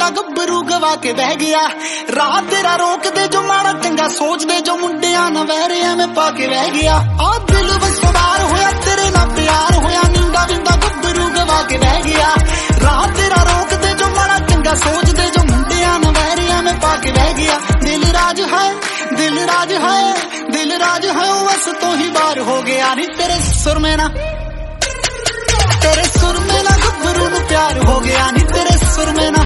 ਗੱਭਰੂ ਗਵਾ ਕੇ ਬਹਿ ਗਿਆ। ਰਾਹ ਤੇਰਾ ਰੋਕਦੇ ਜੋ ਮਾੜਾ ਚੰਗਾ ਸੋਚਦੇ ਜੋ ਮੁੰਡਿਆਂ ਨਾ ਵਹਿਰੇ ਐਵੇਂ ਪਾ ਕੇ ਰਹਿ ਗਿਆ। ਆ ਦਿਲ ਵਸਵਾਰ ਹੋਇਆ ਤੇਰੇ ਨਾਲ ਪਿਆਰ ਹੋਇਆ ਨਿੰਦਾ ਵਿੰਦਾ ਗੱਭਰੂ ਗਵਾ ਕੇ ਬਹਿ ਗਿਆ। ਰਾਹ ਤੇਰਾ ਰੋਕਦੇ ਜੋ ਮਾੜਾ ਚੰਗਾ ਸੋਚਦੇ ਜੋ ਮੁੰਡਿਆਂ ਨਾ ਵਹਿਰੇ ਐਵੇਂ ਪਾ ਕੇ ਰਹਿ ਗਿਆ। ਦਿਲ ਰਾਜ ਹੈ ਦਿਲ ਰਾਜ ਹੈ ਦਿਲ ਰਾਜ ਹੈ ਉਹ ਵਸ ਤੋਂ ਹੀ ਬਾਹਰ ਹੋ ਗਿਆ ਨੀ ਤੇਰੇ ਸੁਰਮੇ ਨਾਲ ਗੱਭਰੂ ਨੂੰ ਪਿਆਰ ਹੋ ਗਿਆ ਨੀ ਤੇਰੇ ਸੁਰਮੇ ਨਾਲ।